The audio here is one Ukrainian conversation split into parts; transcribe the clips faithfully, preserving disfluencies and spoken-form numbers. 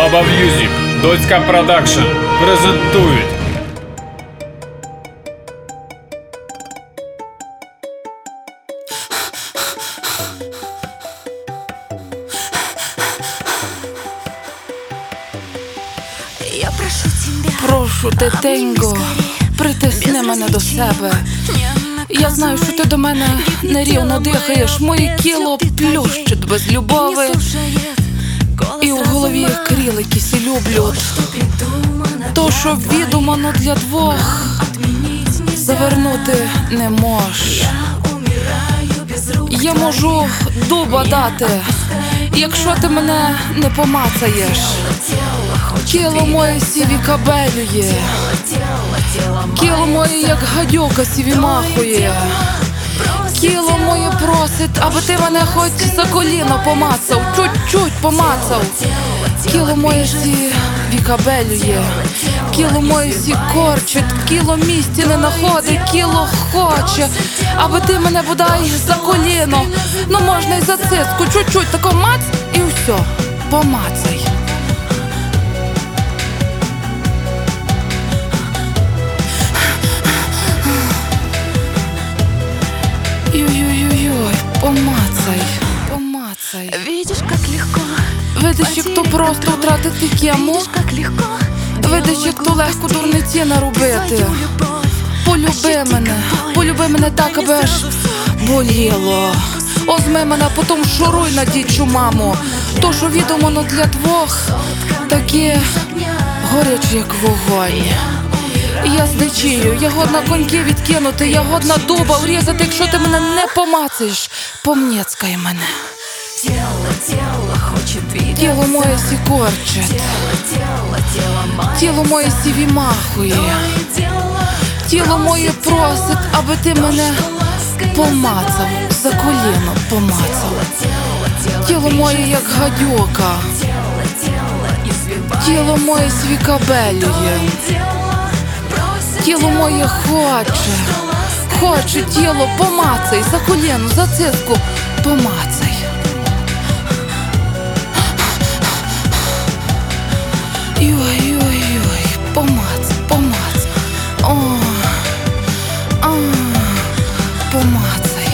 Баба М'юзік, Доцька Продакшн презентують. Я прошу тебя, Прошу, дитинко, притисни мене до себе. Я знаю, що ти до мене нерівно дихаєш. Моє тіло плющить без любові, і у голові крілики сі люблють. То, що відумано для двох, завернути не мож. Я можу дуба дати, якщо ти мене не помацаєш. Тіло моє сіві кабелює, тіло моє, як гадюка, сіві махує. Тіло моє просить, аби ти мене хоч за коліно помацав, чуть-чуть помацав. Тіло моє сіві кабелює, тіло моє сі корчить, тіло місці не находить, тіло хоче, аби ти мене бодай за коліно, ну можна й за цицку, чуть-чуть тако мац і все, помацай. Ой-ой-ой, помацай, помацай. видишь, как легко. Видиш, як то просто втратити кему. Видишь, как легко. Видиш, як то легко дурниці наробити. Полюби мене, полюби мене так, аби аж боліло. Озми мене, потім шуруй на дідчу маму. То, що відомо для двох, таке горяче, як вогонь. Я здичію, я годна коньки відкинути, я годна дуба врізати, якщо ти мене не помацаєш, помнєцкай мене. Тело, тело хочет видеть. Тіло моє сі корчить, Тело, тело, тело мое. тіло моє сі вімахує. Тело, Тіло моє просить, аби ти мене помацав, за коліно помацав. тело, тело, Тіло моє, як гадюка, тело, тело извивает. тіло моє свікабелює. Тело просит. Тіло моє хоче, хоче тіло, помацай, за коліно, за цицку, помацай. Ой-ой-ой, помацай, помацай. О, а, помацай.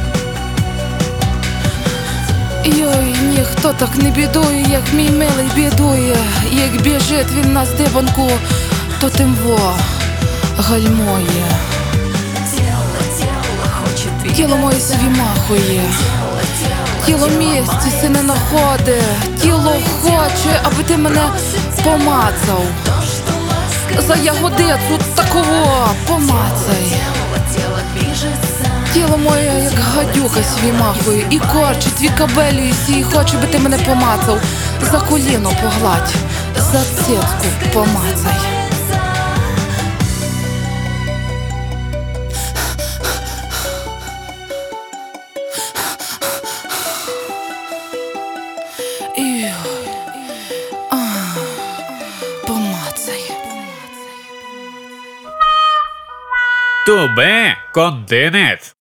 Йой, ніхто так не бідує, як мій милий бідує. Як біжить він на здибанку, то тим во гальмує. Тело, тело хочет видеть. Тіло моє сві махує, тіло місці си не находи, тіло хоче, аби ти мене помацав. За ягодицю такого помацай. Тело, тело движется. Тіло моє, як гадюка сві махує, і корчить, вікабелює сі, і хоче, би ти мене помацав. За коліно погладь, за цицку помацай. Ой, а, помацай. Тубе континент.